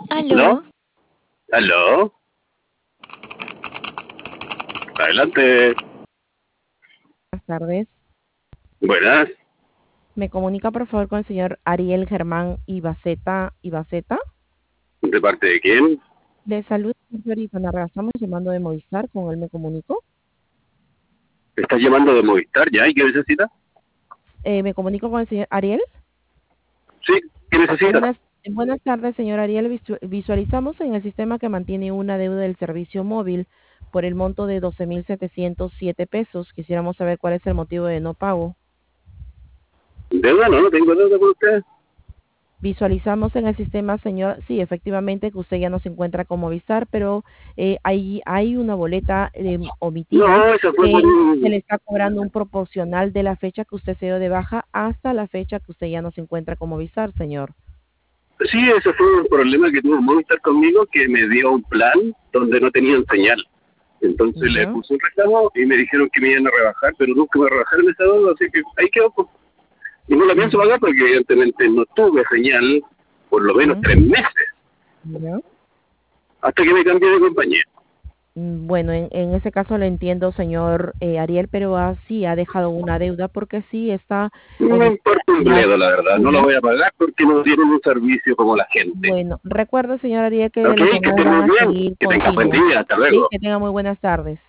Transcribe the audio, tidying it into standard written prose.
¿No? Aló, ¿Aló? Adelante. buenas tardes. Buenas. ¿Me comunica por favor con el señor Ariel Germán Ibaceta? ¿De parte de quién? De salud, señorita Narra, estamos llamando de Movistar, con él me comunico. ¿Me estás llamando de Movistar ya? ¿Y qué necesita? Me comunico con el señor Ariel. Sí, ¿qué necesita? Buenas tardes, señor Ariel. Visualizamos en el sistema que mantiene una deuda del servicio móvil por el monto de 12.707 pesos. Quisiéramos saber cuál es el motivo de no pago. ¿Deuda? No, no tengo deuda con usted. Visualizamos en el sistema, señor, sí, efectivamente que usted ya no se encuentra con Movistar, pero hay una boleta omitida No, eso fue por que se le un... está cobrando un proporcional de la fecha que usted se dio de baja hasta la fecha que usted ya no se encuentra con Movistar, señor. Sí, eso fue un problema que tuvo Movistar conmigo, que me dio un plan donde no tenían señal. Entonces le Ya. puse un reclamo y me dijeron que me iban a rebajar, pero nunca me rebajaron esa deuda, así que ahí quedó, pues. Y no la pienso Mm, pagar porque evidentemente no tuve señal por lo menos mm, 3 meses, ya. hasta que me cambié de compañía. Bueno, en ese caso le entiendo, señor Ariel, pero así ha dejado una deuda porque sí está No me omitida importa un la bledo, la verdad. No lo factura. voy a pagar porque no tienen un servicio como la gente. Bueno, recuerde, señor Ariel, que Ok, las que llamadas esté van muy a bien. seguir Que tenga buen continuas. día. Hasta Sí, luego. que tenga muy buenas tardes.